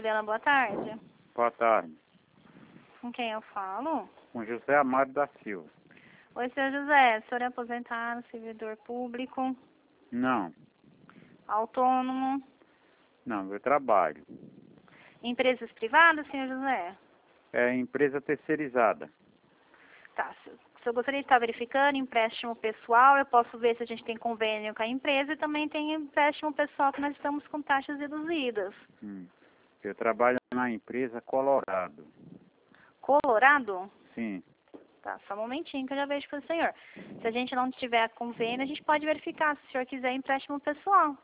Juliana, boa tarde. Boa tarde. Com quem eu falo? Com José Amado da Silva. Oi, senhor José. O senhor é aposentado, servidor público, Não, autônomo, eu trabalho. empresas privadas, senhor José? É empresa terceirizada. Tá. Se eu gostaria de estar verificando empréstimo pessoal, eu posso ver se a gente tem convênio com a empresa e também tem empréstimo pessoal que nós estamos com taxas reduzidas. Eu trabalho na empresa Colorado. Colorado? Sim. Tá, só um momentinho que eu já vejo para o senhor. Se a gente não tiver convênio, a gente pode verificar se o senhor quiser empréstimo pessoal.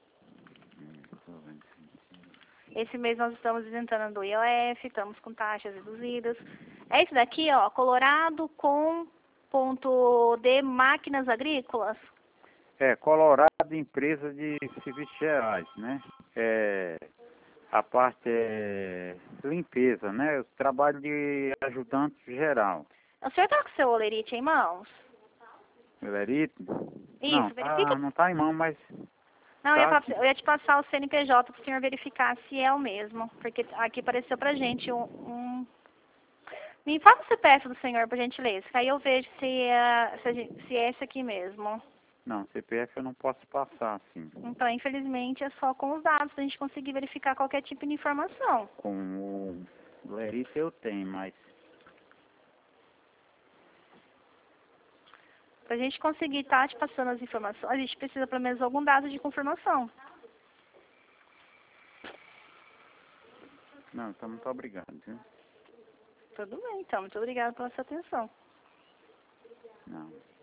Esse mês nós estamos isentando do IOF, estamos com taxas reduzidas. É esse daqui, ó, Colorado com ponto de máquinas agrícolas. É Colorado, empresa de serviços gerais, né? A parte é limpeza, né? Eu trabalho de ajudante geral. O senhor está com o seu olerite em mãos? Melerito? Isso, verifica. Não tá em mão, mas Não, tá. eu ia te passar o CNPJ para o senhor verificar se é o mesmo. Porque aqui apareceu pra gente Me fala o CPF do senhor, por gentileza, que aí eu vejo se é esse aqui mesmo. Não, CPF eu não posso passar, assim. Então, infelizmente, é só com os dados para a gente conseguir verificar qualquer tipo de informação. Com o Lerito eu tenho, mas Para a gente conseguir estar te passando as informações, a gente precisa pelo menos algum dado de confirmação. não, então muito obrigado, viu? Tudo bem, então. Muito obrigada pela sua atenção. Não.